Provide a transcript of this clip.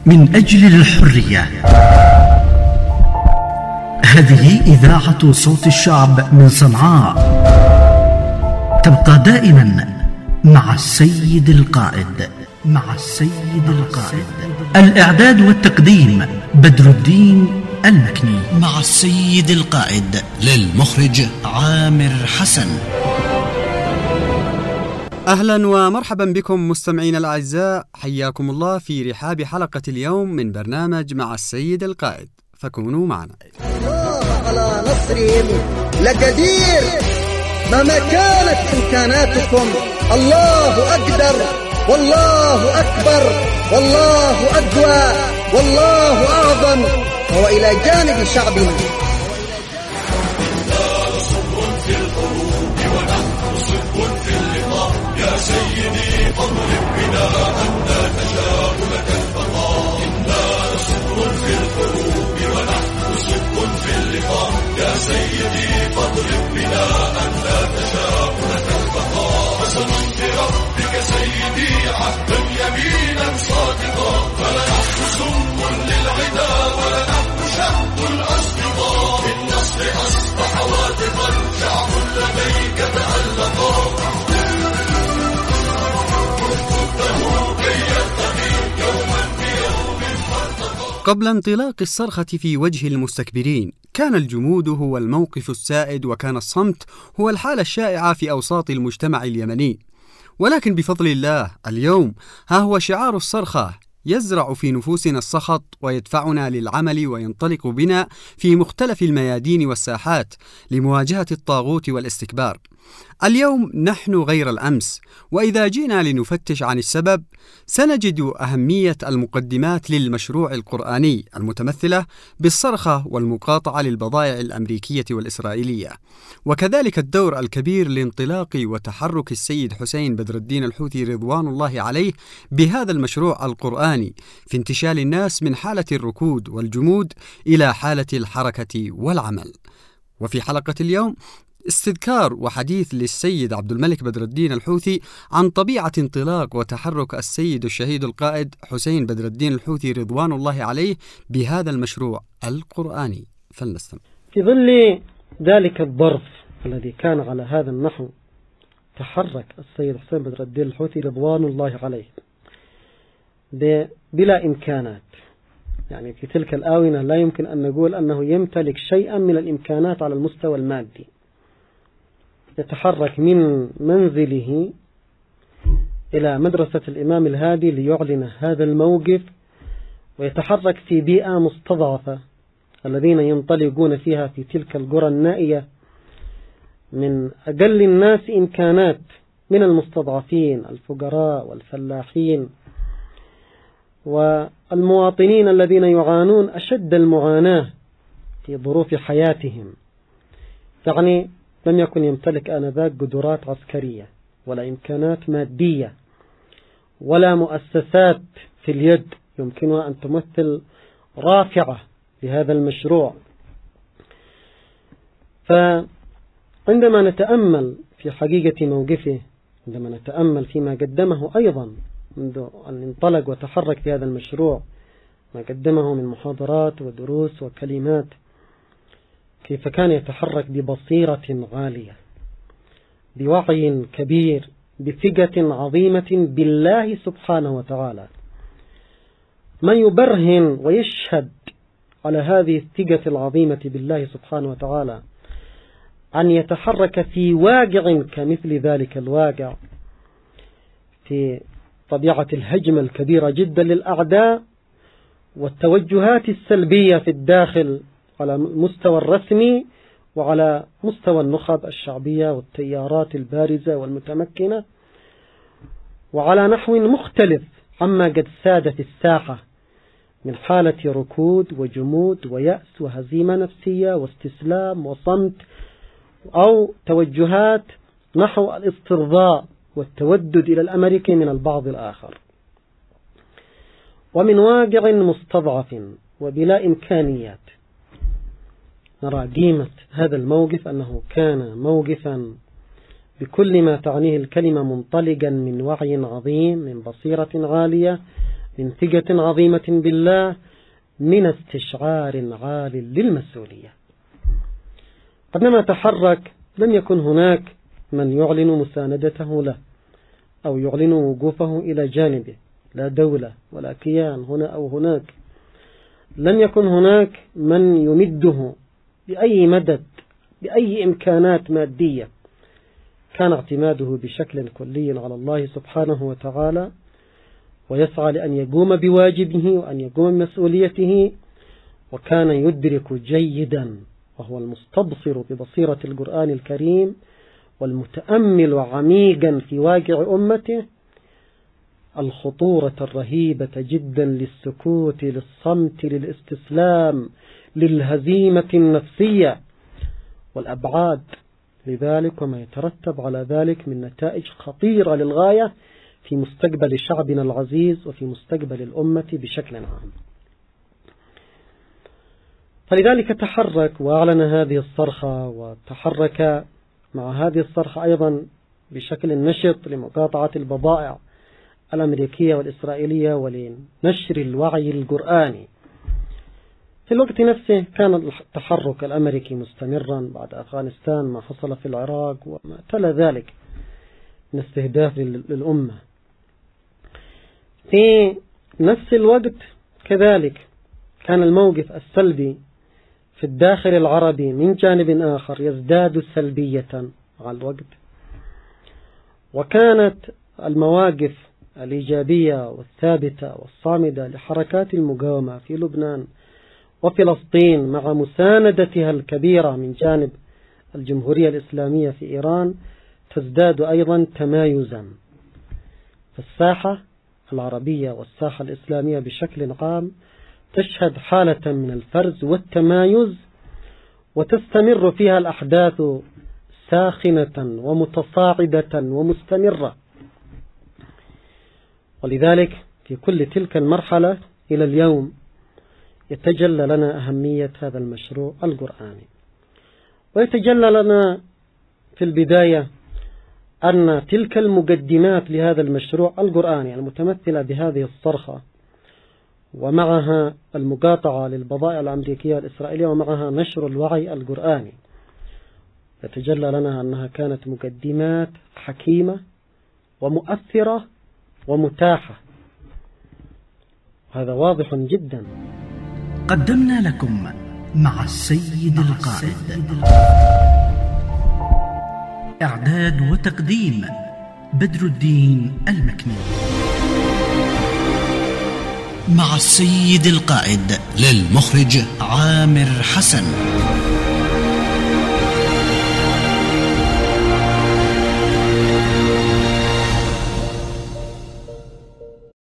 من أجل الحرية. هذه إذاعة صوت الشعب من صنعاء، تبقى دائما مع السيد القائد. الإعداد والتقديم بدر الدين المكني، مع السيد القائد للمخرج عامر حسن. أهلا ومرحبا بكم مستمعين الأعزاء، حياكم الله في رحاب حلقة اليوم من برنامج مع السيد القائد، فكونوا معنا. الله على نصرهم لقدير، مهما كانت إمكاناتكم الله أقدر والله أكبر والله أقوى والله أعظم، وهو إلى جانب شعبنا. يا سيدي فاضرب بنا أن لا تشاء لك البقاء، إنا صبر في الحروب ونحن صدق في اللقاء. يا سيدي فاضرب بنا أن لا تشاء لك البقاء، قسما بربك سيدي عهدا يمينا صادقا، فلنحن سم للعدا ولنحن شهد الأصدقاء. بالنصر أصبح واثقا شعب لديك تألقا. قبل انطلاق الصرخة في وجه المستكبرين كان الجمود هو الموقف السائد، وكان الصمت هو الحالة الشائعة في أوساط المجتمع اليمني. ولكن بفضل الله اليوم ها هو شعار الصرخة يزرع في نفوسنا السخط ويدفعنا للعمل وينطلق بنا في مختلف الميادين والساحات لمواجهة الطاغوت والاستكبار. اليوم نحن غير الأمس، وإذا جئنا لنفتش عن السبب سنجد أهمية المقدمات للمشروع القرآني المتمثلة بالصرخة والمقاطعة للبضائع الأمريكية والإسرائيلية، وكذلك الدور الكبير لانطلاق وتحرك السيد حسين بدر الدين الحوثي رضوان الله عليه بهذا المشروع القرآني في انتشال الناس من حالة الركود والجمود إلى حالة الحركة والعمل. وفي حلقة اليوم استذكار وحديث للسيد عبد الملك بدر الدين الحوثي عن طبيعة انطلاق وتحرك السيد الشهيد القائد حسين بدر الدين الحوثي رضوان الله عليه بهذا المشروع القرآني، فلنستمع. في ظل ذلك الظرف الذي كان على هذا النحو تحرك السيد حسين بدر الدين الحوثي رضوان الله عليه بلا إمكانات، يعني في تلك الآونة لا يمكن أن نقول أنه يمتلك شيئا من الإمكانات على المستوى المادي. يتحرك من منزله إلى مدرسة الإمام الهادي ليعلن هذا الموقف، ويتحرك في بيئة مستضعفة الذين ينطلقون فيها في تلك القرى النائية من أقل الناس إمكانات من المستضعفين الفقراء والفلاحين والمواطنين الذين يعانون أشد المعاناة في ظروف حياتهم. يعني لم يكن يمتلك آنذاك قدرات عسكرية ولا إمكانات مادية ولا مؤسسات في اليد يمكنها أن تمثل رافعة لهذا المشروع. فعندما نتأمل في حقيقة موقفه، عندما نتأمل فيما قدمه أيضا منذ أن انطلق وتحرك في هذا المشروع، ما قدمه من محاضرات ودروس وكلمات، كيف كان يتحرك ببصيرة عالية، بوعي كبير، بثقة عظيمة بالله سبحانه وتعالى. ما يبرهن ويشهد على هذه الثقة العظيمة بالله سبحانه وتعالى أن يتحرك في واقع كمثل ذلك الواقع، في طبيعة الهجمة الكبيرة جدا للأعداء والتوجهات السلبية في الداخل على مستوى الرسمي وعلى مستوى النخب الشعبية والتيارات البارزة والمتمكنة، وعلى نحو مختلف عما قد ساد في الساحة من حالة ركود وجمود ويأس وهزيمة نفسية واستسلام وصمت، أو توجهات نحو الاسترضاء والتودد إلى الأمريكي من البعض الآخر. ومن واقع مستضعف وبلا إمكانيات نرى قيمة هذا الموقف أنه كان موقفا بكل ما تعنيه الكلمة منطلقا من وعي عظيم، من بصيرة عالية، من ثقة عظيمة بالله، من استشعار عال للمسؤولية. قبلما تحرك لم يكن هناك من يعلن مساندته له أو يعلن وقوفه إلى جانبه، لا دولة ولا كيان هنا أو هناك. لم يكن هناك من يمده بأي مدد، بأي إمكانات مادية. كان اعتماده بشكل كلي على الله سبحانه وتعالى، ويسعى لأن يقوم بواجبه وأن يقوم بمسؤوليته. وكان يدرك جيدا، وهو المستبصر ببصيرة القرآن الكريم والمتأمل عميقا في واقع أمته، الخطورة الرهيبة جدا للسكوت، للصمت، للاستسلام، للهزيمة النفسية، والأبعاد لذلك وما يترتب على ذلك من نتائج خطيرة للغاية في مستقبل شعبنا العزيز وفي مستقبل الأمة بشكل عام. فلذلك تحرك وأعلن هذه الصرخة، وتحرك مع هذه الصرخة أيضا بشكل نشط لمقاطعة البضائع الأمريكية والإسرائيلية ولنشر الوعي القرآني. في الوقت نفسه كان التحرك الأمريكي مستمرا بعد أفغانستان، ما حصل في العراق وما تلا ذلك من استهداف للأمة. في نفس الوقت كذلك كان الموقف السلبي في الداخل العربي من جانب آخر يزداد سلبية مع الوقت، وكانت المواقف الإيجابية والثابتة والصامدة لحركات المقاومة في لبنان وفلسطين مع مساندتها الكبيرة من جانب الجمهورية الإسلامية في إيران تزداد أيضا تمايزا. فالساحة العربية والساحة الإسلامية بشكل عام تشهد حالة من الفرز والتمايز، وتستمر فيها الأحداث ساخنة ومتصاعدة ومستمرة. ولذلك في كل تلك المرحلة إلى اليوم يتجلى لنا أهمية هذا المشروع القرآني. ويتجلى لنا في البداية أن تلك المقدمات لهذا المشروع القرآني المتمثلة بهذه الصرخة، ومعها المقاطعة للبضائع الأمريكية والإسرائيلية، ومعها نشر الوعي القرآني، يتجلى لنا أنها كانت مقدمات حكيمة ومؤثرة ومتاحة. هذا واضح جدا. قدمنا لكم مع السيد القائد. إعداد وتقديم بدر الدين المكني. مع السيد القائد، للمخرج عامر حسن.